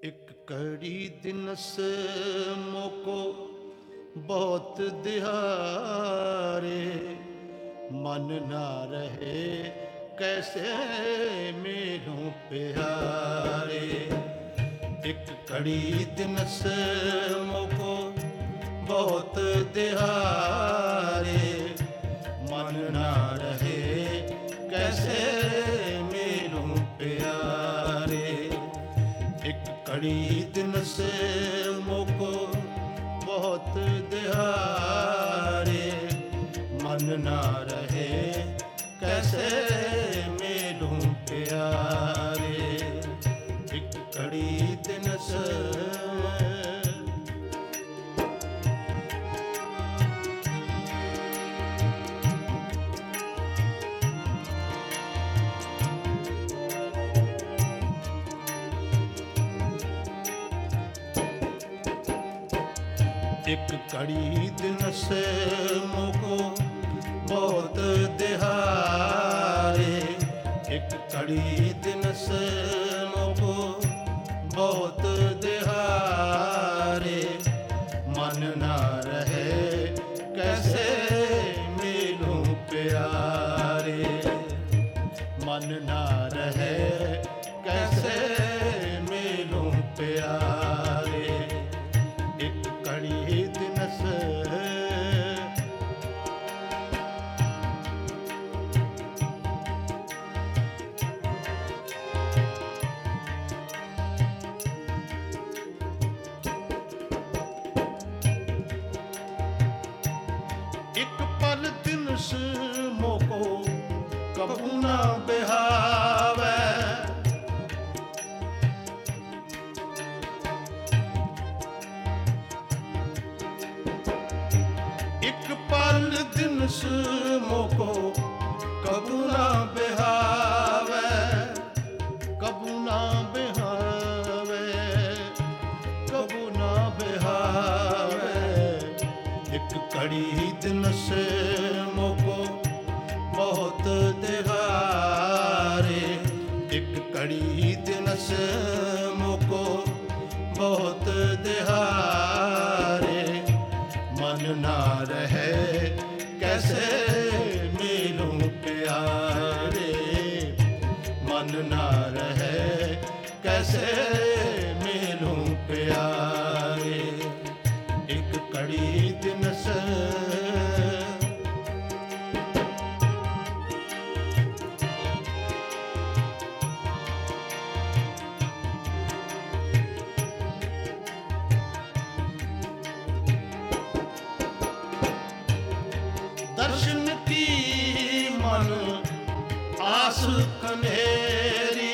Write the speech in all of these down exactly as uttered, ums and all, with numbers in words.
एक कड़ी दिनस मोको बहुत दिहारे, मन ना रहे कैसे मेरूं प्यारे। एक कड़ी दिनस मोको बहुत दिहारे, मन ना रहे कैसे मेरूं प्यारे। एक कड़ी दिनस मोको बहुत दिहारे, मन ना रहे कैसे मेरूं प्यारे। एक कड़ी दिनस एक कड़ी दिनस मोको बहुत दिहारे। एक कड़ी दिनस मोको बहुत दिहारे, मन ना रहे कैसे मेरूं प्यारे। मन ना रहे कैसे मेरूं प्यारे। एक कड़ी दिनस एक पल दिनस मोको कबू ना बिहावे। एक पल दिनस मोको कबू ना बिहावे, कबू ना बिहावे, कबू ना बिहावे। एक कड़ी दिनस मोको बहुत दिहारे। एक कड़ी दिनस मोको बहुत दिहारे, मन ना रहे कैसे मेरूं प्यारे। मन ना रहे कैसे मेरूं प्यारे। एक कड़ी दिनस दर्शन की मन आस कन्हेरी।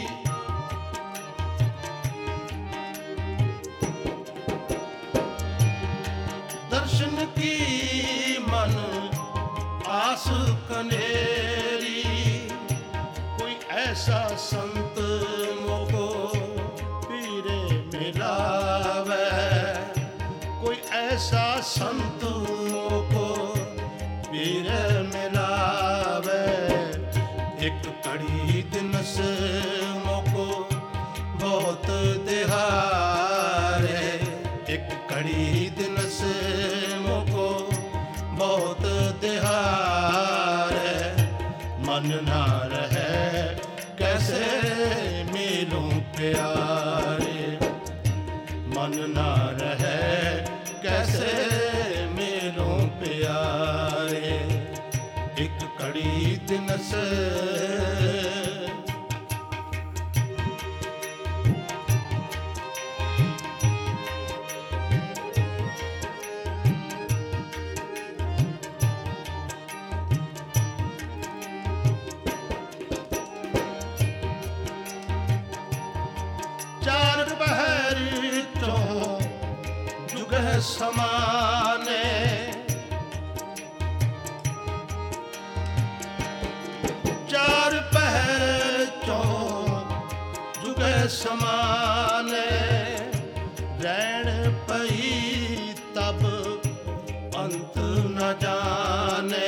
दर्शन की मन आस कन्हेरी, कोई ऐसा संत मोको पीरे मिलावे। कोई ऐसा संत मोको पीरे मिलावे। एक कड़ी दिनस मोको बहुत दिहारे। एक कड़ी दिनस मोको बहुत दिहारे, मन ना रहे कैसे मेरूं प्यारे। मन ना रहे कैसे मेरूं प्यारे। एक कड़ी दिनस चार पहर चों जुगह समाने। चार पहर चों जुगह समाने, रैन पई तब अंत न जाने।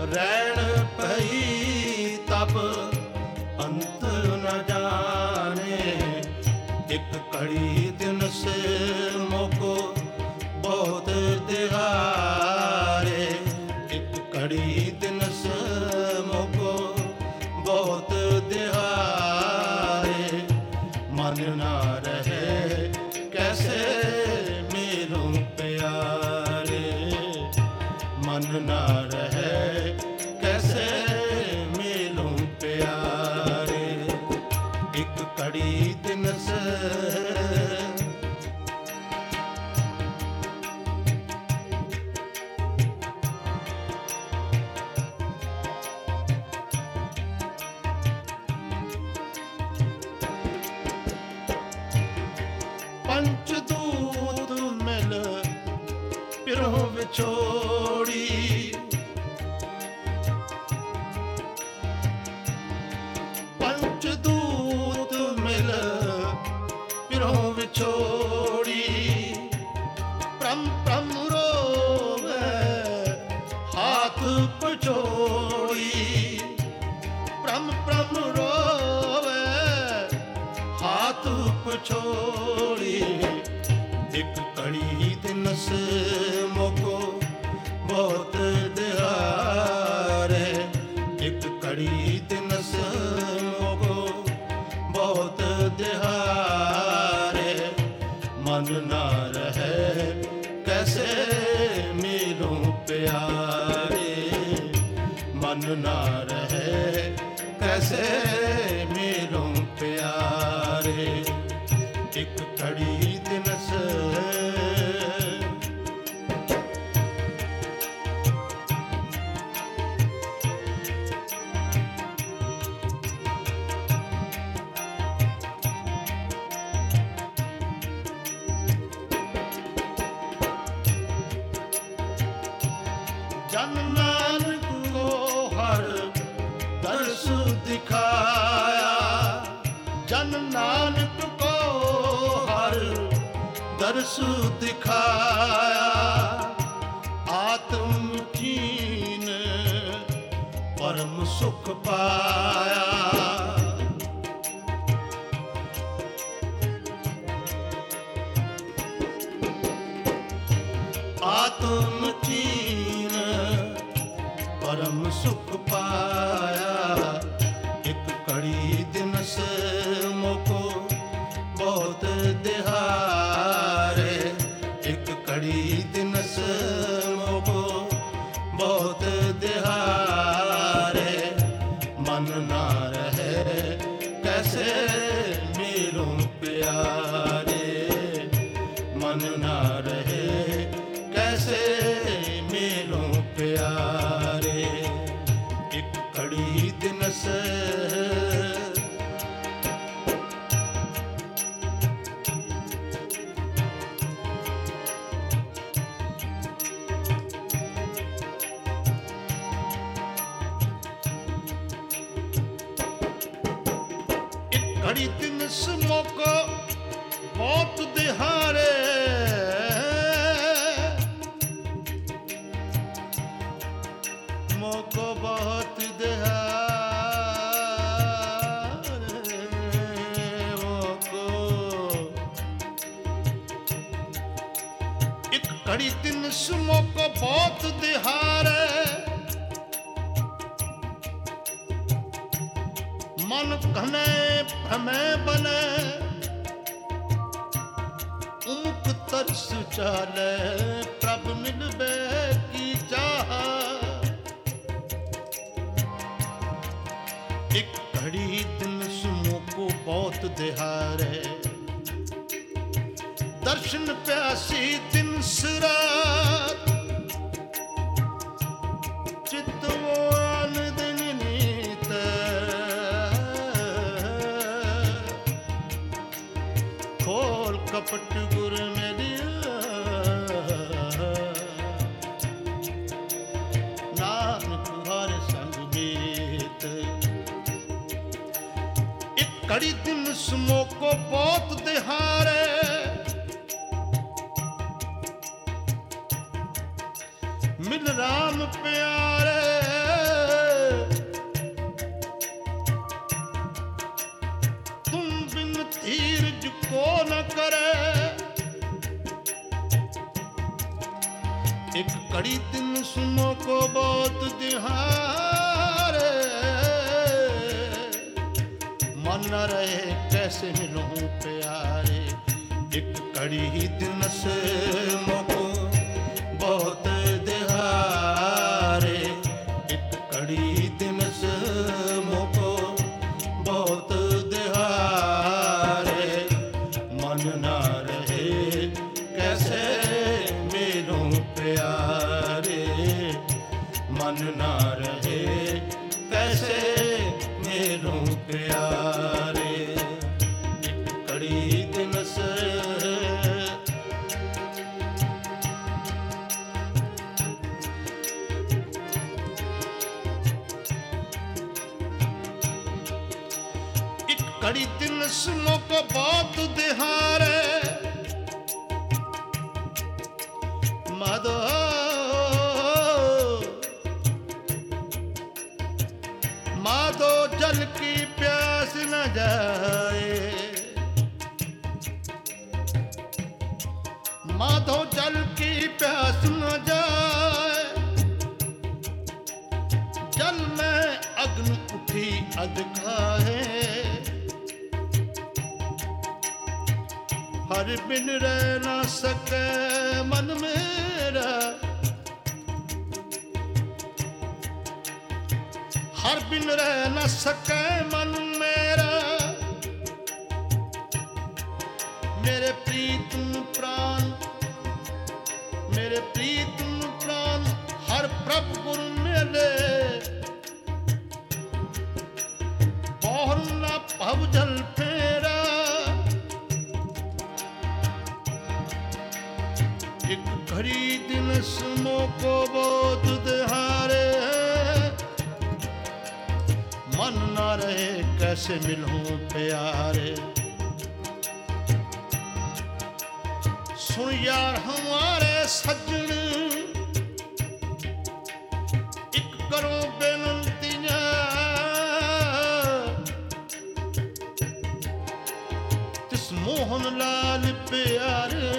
रैण पई तब अंत न जाने। एक घड़ी दिन से मोको बहुत दिहारे। एक घड़ी दिन से मोको बहुत दिहारे। मन ना रहे कैसे मिलूं प्यारे। मन ना रहे कैसे मिलूं प्यारे। एक घड़ी दिन से पंचदूत मिल पिरो विछोड़ी। पंचदूत मिल पिरो विछोड़ी। प्रम प्रम रोवे हाथ पछोड़ी। प्रम प्रम रोवे हाथ पछोड़ी। एक घड़ी दिन से मोको बहुत दिहारे। एक घड़ी दिन से मोको बहुत दिहारे। मन ना रहे कैसे मिलूं प्यारे। मन ना रहे कैसे मिलूं प्यारे। एक घड़ी दिन से जन नानक को हर दर्श दिखाया। जन नानक को हर दर्श दिखाया। आत्म कीन परम सुख पाया। आत्म कीन परम सुख पाया। एक घड़ी दिन से मोको बहुत दिहारे। एक घड़ी दिन से मोको बहुत दिहारे। मन ना रहे कैसे मिलूं प्यारे। मन ना रहे कैसे मिलूं प्यारे। एक घड़ी दिन से एक घड़ी दिन से मोको बहुत दिहारे। मोको बहुत दिहारे। मोको एक घड़ी दिन से मोको बहुत दिहारे। मन घने भ्रमे बने। उमुक तरस चाले प्रभ मिलबे की चाह। एक घड़ी दिन सुमो को बहुत दिहारे। दर्शन प्यासी दिन सरात। चितवान दिन नीत। खोल कपट गुर मेरिया। नानक हर संग बीत। एक घड़ी दिन सुमो को बहुत दिहारे। मिल राम प्यारे। एक कड़ी दिन सुनो को बहुत दिहारे, मन न रहे कैसे मिलूं प्यारे। एक कड़ी दिन सुनो को बहुत दिहारे, एक कड़ी दिन सुनो को बहुत दिहारे, मन न रहे कैसे मिलूं प्यारे, मन ना रहे कैसे मिलूं प्यारे। एक कड़ी दिन से एक कड़ी दिन सुनो को बहुत दिहारे, माधो माधो जल की प्यास न जाए, माधो जल की प्यास न जाए। जल में अग्नि उठी अधखाए, हर बिन रह न सके मन मेरा, हर बिन रह न सके मन मेरा। मेरे प्रीतम प्राण, मेरे प्रीतम प्राण हर प्रभु गुरु मिले, बहुर न भव जल फेरा। एक घड़ी दिन सुनो को बहुत दिहारे, मन ना रहे कैसे मिलूं प्यारे। सुन यार हमारे सज्जन, एक करो बेनंतियां, तिस मोहन लाल प्यारे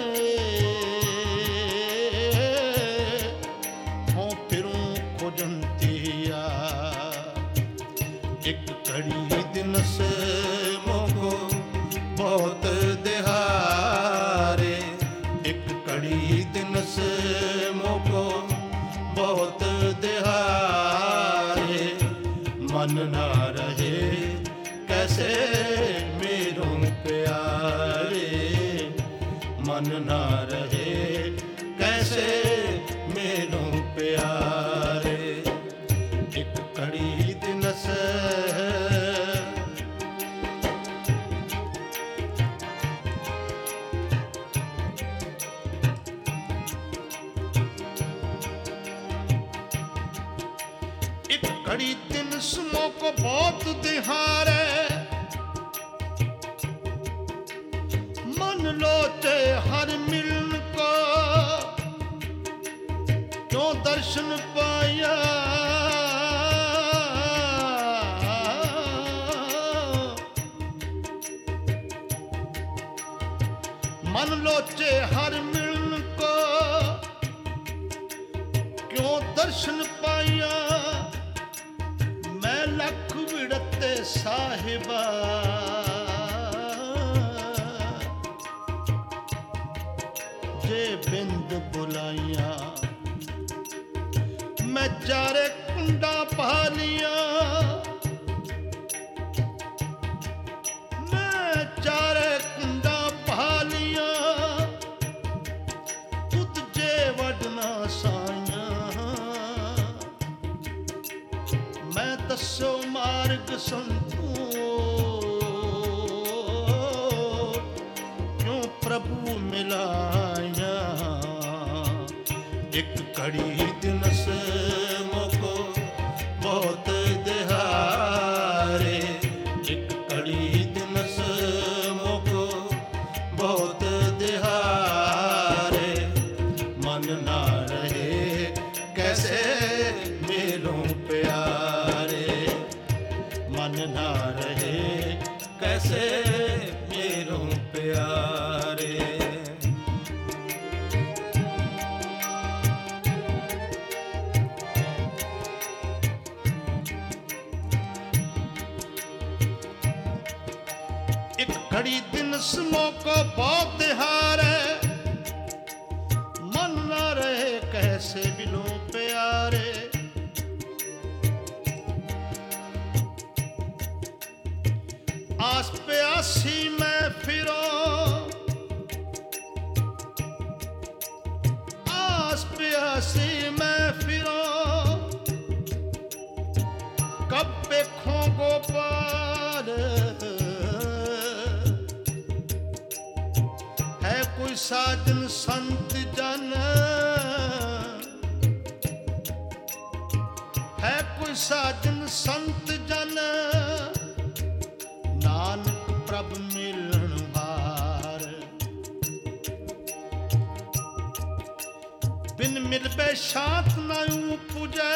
हो फिरूं खोजंतिया। एक घड़ी दिन से मोको बहुत दिहारे, एक घड़ी दिन से मोको बहुत दिहारे, मन ना रहे कैसे मिलूं प्यारे, मन ना रहे कैसे मिलूं प्यारे। एक घड़ी दिन से एक घड़ी दिन सुनो को बहुत दिहारे, मन लोचे हर मिलन को क्यों दर्शन पाया। मन लोचे हर मिलन को क्यों दर्शन पाया। मैं लख विड़ते साहिबा, जे बिंद बुलाइया। मैं चारे कुंडा पहालिया, मैं चारे कुंडा पहालिया। तुझे वडना साइया, मैं दसो मार्ग संतू क्यों प्रभु मिलाया। एक घड़ी दिन से मोको बहुत दिहारे, एक घड़ी दिन से मोको बहुत दिहारे, मन ना रहे कैसे मिलूं प्यारे, मन ना रहे कैसे मिलूं प्यारे। घड़ी दिन मोको बहुत तिहारे, मन न रहे कैसे बिलो प्यारे। आस प्यासी मैं फिरो, आस प्यासी मैं फिरो, कब देखूं गोपाल, है कोई साजन संत जन, है कोई साजन संत जन, नानक प्रभ मिलन हार। बिन मिलबे शांत न पूजै,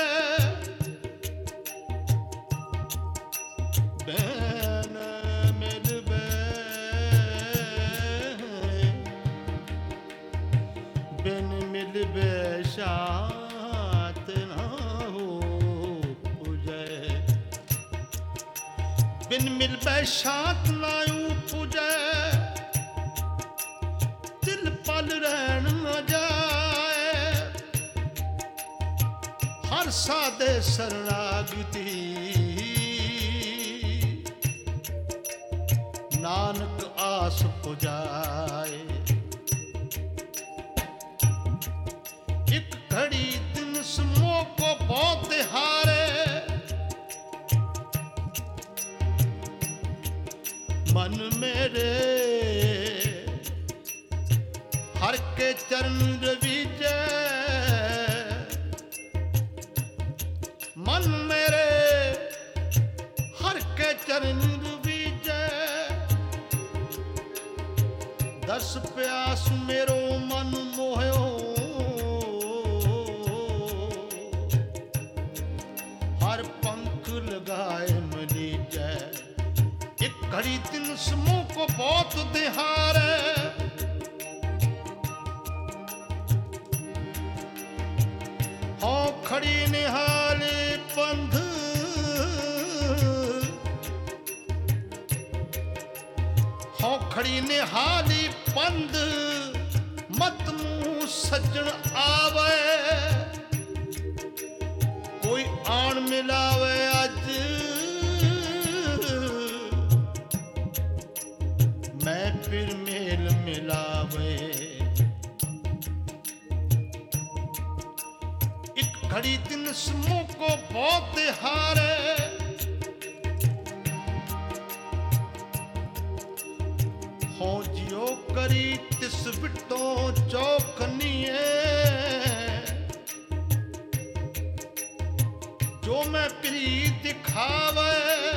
बिन मिलबे बिन मिलबे शांत न पूजै, बिन मिलबे शांत नायू पूजै, दिल पल रहन न जाए, हर सादे शरणागति, नानक आस पुजाए। एक घड़ी दिन समो को बहुत तिहारे, मन मेरे हर के चरण रवीजै, मन मेरे हर के चरण रवीजै, दस प्यास मेरो मन मोह्यो, हर पंख लगाए मलीजै। एक घड़ी दिन समूह को बहुत तिहारे, हो खड़ी निहाली पंध, हो खड़ी निहाली पंध, मत मुंह सज्जन आवे, कोई आन मिलावे अज, मैं फिर मेल मिलावे। एक घड़ी दिन समूह को बहुत तिहारे, हो जियो करी तिस बिटो चौकनिए, जो मैं प्रीत दिखावे,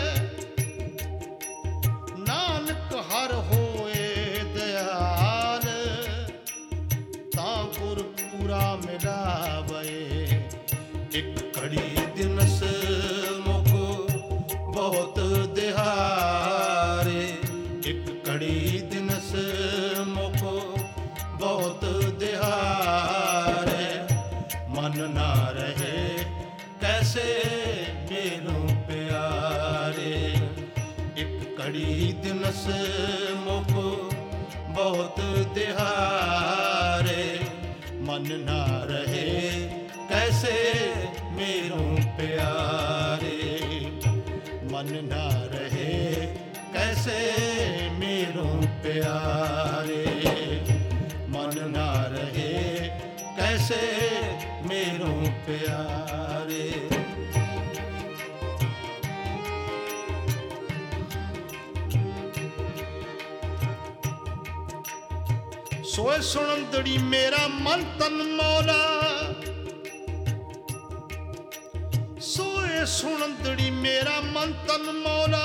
नानक हर होए दयाल, तां गुर पूरा मिलावे। एक घड़ी दिनस मुको बहुत दिहारे, एक घड़ी दिनस मुको बहुत दिहारे, मन ना रहे कैसे मेरो प्यारे। एक घड़ी दिनस मुको बहुत दिहारे, मन ना रहे कैसे मेरो प्यारे, मन ना रहे कैसे मेरो प्यारे, मन ना रहे कैसे मेरो प्यारे। सोए सुनंदड़ी मेरा मन तन मौला, सोए सुनंदड़ी मेरा मन तन मौला,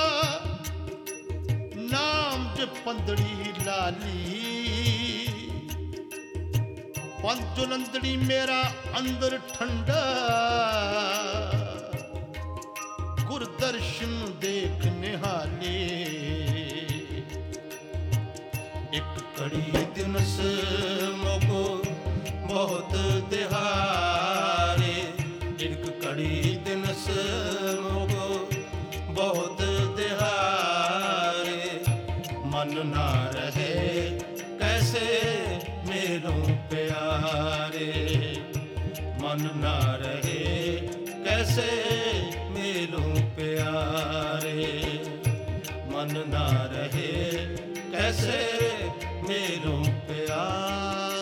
नाम जपंदड़ी लाली, पंजुलंदड़ी मेरा अंदर ठंडा, गुर दर्शन देख निहाले। एक घड़ी दिनस मोको बहुत दिहारे, एक घड़ी दिनस मोको बहुत दिहारे, मन ना मन ना रहे कैसे मिलूं प्यारे, मन ना रहे कैसे मिलूं प्यारे।